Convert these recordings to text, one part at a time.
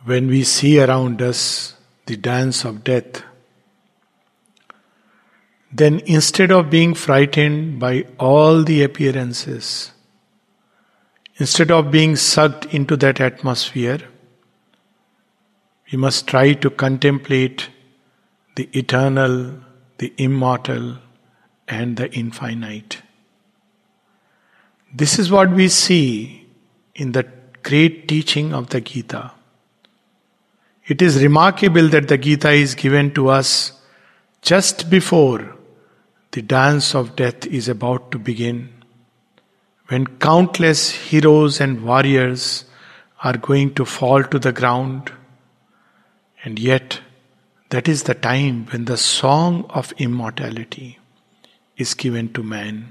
when we see around us the dance of death, then instead of being frightened by all the appearances, instead of being sucked into that atmosphere, we must try to contemplate the eternal, the immortal, and the infinite. This is what we see in the great teaching of the Gita. It is remarkable that the Gita is given to us just before the dance of death is about to begin, when countless heroes and warriors are going to fall to the ground, and yet that is the time when the song of immortality is given to man.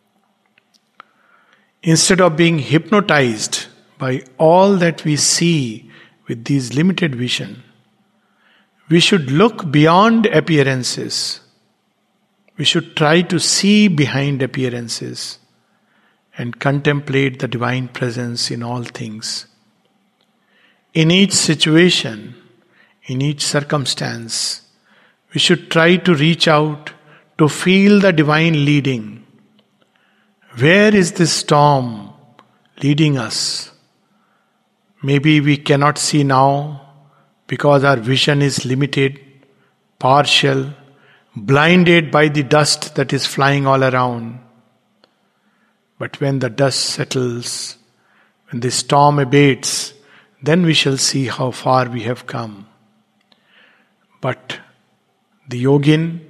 Instead of being hypnotized by all that we see with these limited vision, we should look beyond appearances. We should try to see behind appearances and contemplate the divine presence in all things. In each situation, in each circumstance, we should try to reach out to feel the divine leading. Where is this storm leading us? Maybe we cannot see now because our vision is limited, partial, blinded by the dust that is flying all around. But when the dust settles, when the storm abates, then we shall see how far we have come. But the yogin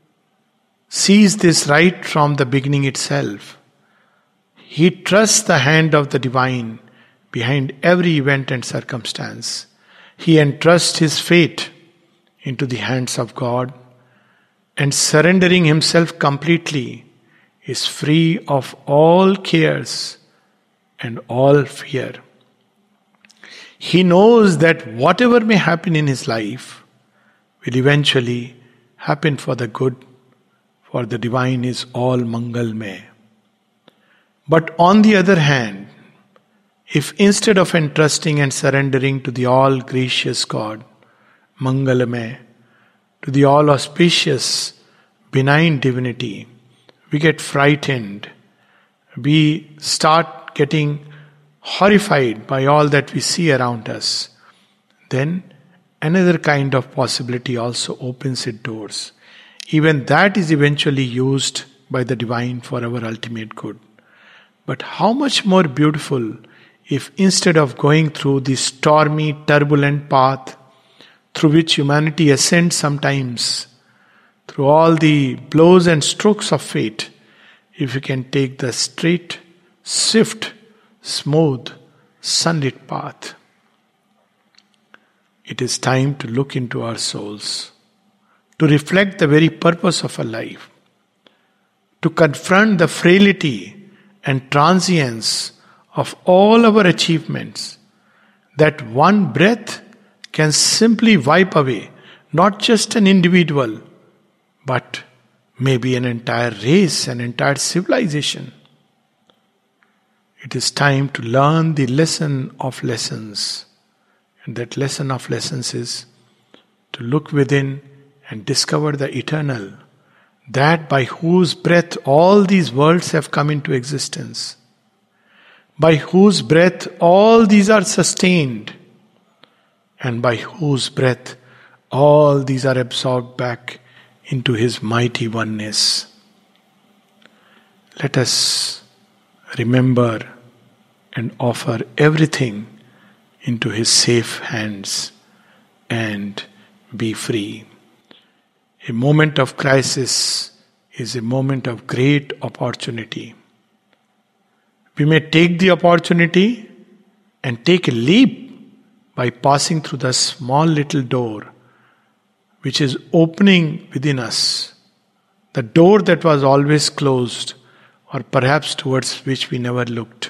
sees this right from the beginning itself. He trusts the hand of the divine behind every event and circumstance. He entrusts his fate into the hands of God, and surrendering himself completely is free of all cares and all fear. He knows that whatever may happen in his life will eventually happen for the good, for the divine is all Mangalmay. But on the other hand, if instead of entrusting and surrendering to the all gracious God, Mangalamay, to the all auspicious, benign divinity, we get frightened, we start getting horrified by all that we see around us, then another kind of possibility also opens its doors. Even that is eventually used by the divine for our ultimate good. But how much more beautiful if instead of going through the stormy, turbulent path through which humanity ascends sometimes, through all the blows and strokes of fate, if we can take the straight, swift, smooth, sunlit path. It is time to look into our souls, to reflect the very purpose of our life, to confront the frailty and transience of all our achievements, that one breath can simply wipe away not just an individual, but maybe an entire race, an entire civilization. It is time to learn the lesson of lessons. And that lesson of lessons is to look within and discover the eternal, that by whose breath all these worlds have come into existence, by whose breath all these are sustained, and by whose breath all these are absorbed back into his mighty oneness. Let us remember and offer everything into his safe hands and be free. A moment of crisis is a moment of great opportunity. We may take the opportunity and take a leap by passing through the small little door which is opening within us, the door that was always closed, or perhaps towards which we never looked.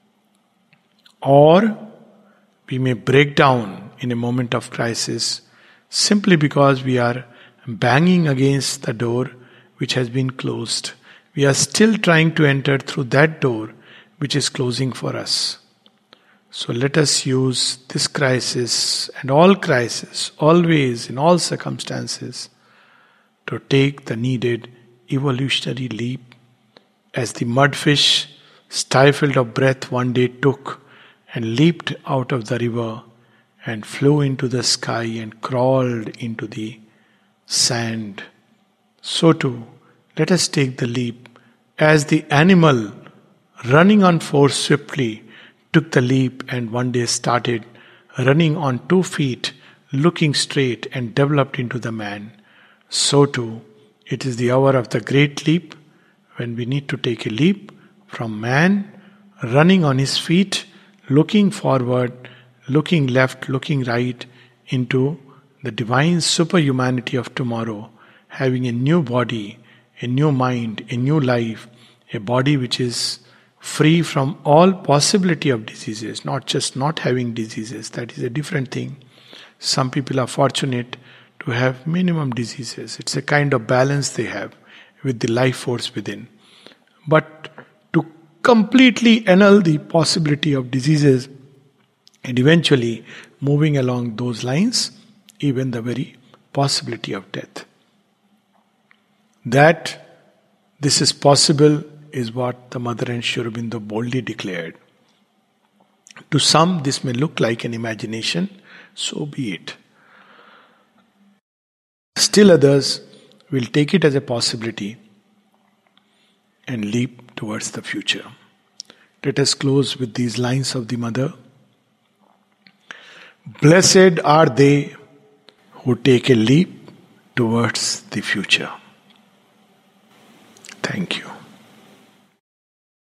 Or we may break down in a moment of crisis simply because we are banging against the door which has been closed. We are still trying to enter through that door which is closing for us. So let us use this crisis and all crises, always, in all circumstances, to take the needed evolutionary leap, as the mudfish, stifled of breath, one day took and leaped out of the river and flew into the sky and crawled into the sand. So too, let us take the leap as the animal running on four swiftly took the leap and one day started running on 2 feet, looking straight, and developed into the man. So too, it is the hour of the great leap, when we need to take a leap from man running on his feet, looking forward, looking left, looking right, into the divine superhumanity of tomorrow, having a new body, a new mind, a new life, a body which is free from all possibility of diseases, not just not having diseases. That is a different thing. Some people are fortunate to have minimum diseases. It's a kind of balance they have with the life force within. But to completely annul the possibility of diseases and eventually moving along those lines, even the very possibility of death. That this is possible is what the Mother and Sri Aurobindo boldly declared. To some, this may look like an imagination, so be it. Still others will take it as a possibility and leap towards the future. Let us close with these lines of the Mother. Blessed are they who take a leap towards the future. Thank you.